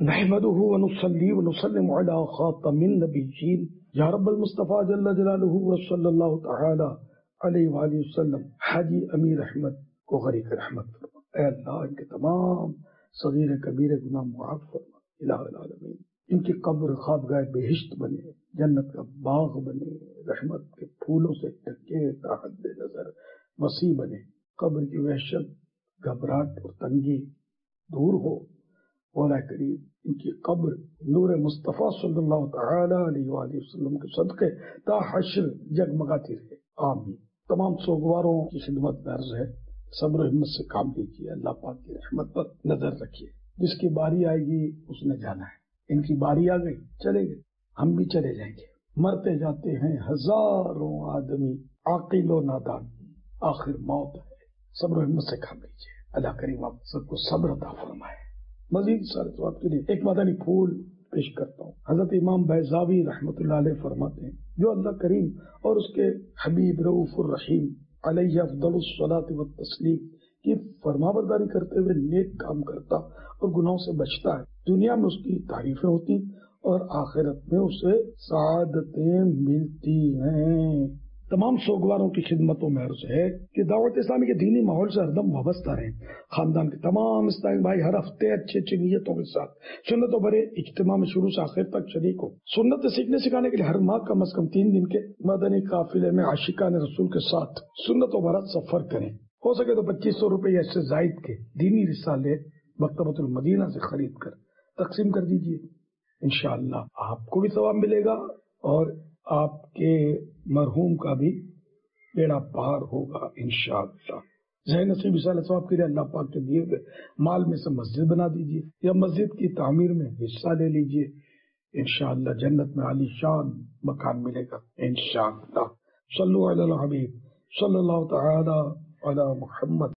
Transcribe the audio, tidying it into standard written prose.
نحمده ونصلي ونسلم على خاتم النبيين یا رب المصطفیٰ جل جلالہ وصلی اللہ تعالی علیہ وآلہ وسلم حاجی امیر احمد کو غریق رحمت فرما. اے اللہ ان کے تمام صغیر کبیر گناہ معاف فرما. الہ العالمین ان کی قبر خوابگاہ بہشت بنے، جنت کا باغ بنے، رحمت کے پھولوں سے ڈھکے، تا حد نظر وسیع بنے، قبر کی وحشت، گھبراہٹ اور تنگی دور ہو. مولا کریم ان کی قبر نور مصطفیٰ صلی اللہ تعالی علیہ وآلہ وسلم کے صدقے تا حشر جگمگاتی رہے. آمین. تمام سوگواروں کی خدمت میں عرض ہے صبر و ہمت سے کام لیجیے، اللہ پاک کی رحمت پر نظر رکھیے. جس کی باری آئے گی اس نے جانا ہے. ان کی باری آ گئی، چلے گئے، ہم بھی چلے جائیں گے. مرتے جاتے ہیں ہزاروں آدمی، عاقل و نادان، آخر موت ہے. صبر و ہمت سے کام لیجیے. اللہ کریم آپ سب کو صبر عطا فرمائے. مزید سارے ثواب کے لیے ایک مدنی پھول پیش کرتا ہوں. حضرت امام بیضاوی رحمۃ اللہ علیہ فرماتے ہیں جو اللہ کریم اور اس کے حبیب رؤوف الرحیم علیہ افضل الصلاۃ والتسلیم کی فرمانبرداری کرتے ہوئے نیک کام کرتا اور گناہوں سے بچتا ہے، دنیا میں اس کی تعریفیں ہوتی اور آخرت میں اسے سعادتیں ملتی ہیں. تمام سوگواروں کی خدمتوں میں عرض ہے کہ دعوت اسلامی کے دینی ماحول سے ہردم وابستہ رہیں. خاندان کے تمام اسلامی بھائی ہر ہفتے اچھی نیتوں کے ساتھ سنتوں بھرے اجتماع میں شروع سے آخر تک شریک ہو. سنت سیکھنے سکھانے کے لیے ہر ماہ کم از کم 3 دن کے مدنی قافلے میں عاشقان رسول کے ساتھ سنتوں بھرا سفر کریں. ہو سکے تو 2500 روپے یا اس سے زائد کے دینی رسالے مکتبۃ المدینہ سے خرید کر تقسیم کر دیجیے. انشاءاللہ آپ کو بھی ثواب ملے گا اور آپ کے مرحوم کا بھی بیڑا پار ہوگا انشاءاللہ. ذہن نصیب اس ثواب کے لیے اللہ پاک کے دیے ہوئے مال میں سے مسجد بنا دیجیے یا مسجد کی تعمیر میں حصہ لے لیجیے. انشاءاللہ جنت میں عالی شان مکان ملے گا انشاءاللہ. صلو علی الحبیب صلی اللہ تعالی علی محمد.